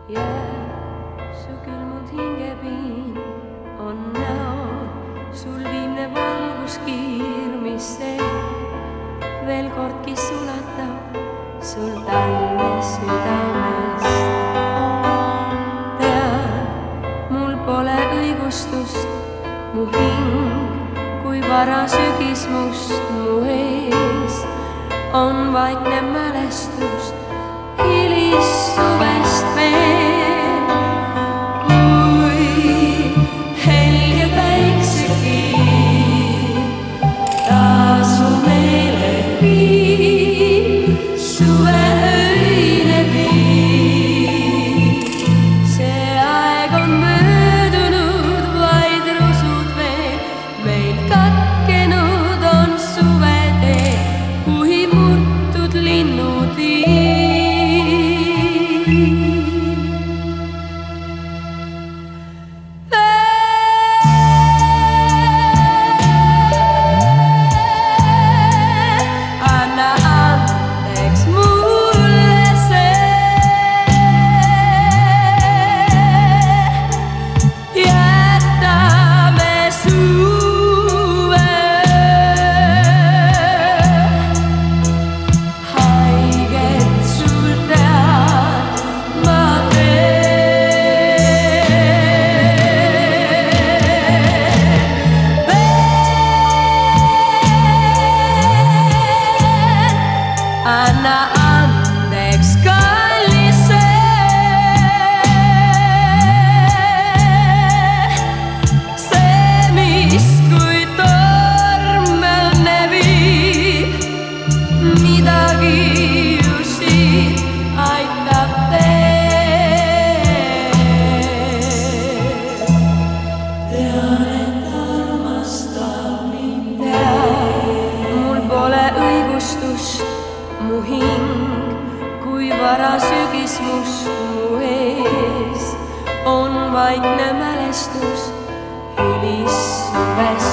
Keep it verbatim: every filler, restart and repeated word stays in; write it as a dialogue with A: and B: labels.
A: jää su külmunud hingepiin on näol sul viimne valguskiir, mis ei veel kordki sulatab sul talve südamest. Tean, mul pole õigustust, mu hing kui vara sügis must mu ees on vaikne mälestus hilis suvest veel, kui helge päiksekiir taas mu meele viib suve öine viib. See aeg on möödunud, vaid rusud veel meil katkenud on suvetee, kui murtud linnutiib. Anna andeks, kallis see, see, mis kui torm õnne viib, midagi ju siit aitab teed. Tean, et armastab mind, mul pole õigustust, mu hing kui vara sügis must mu ees on vaikne mälestus hilis suvest.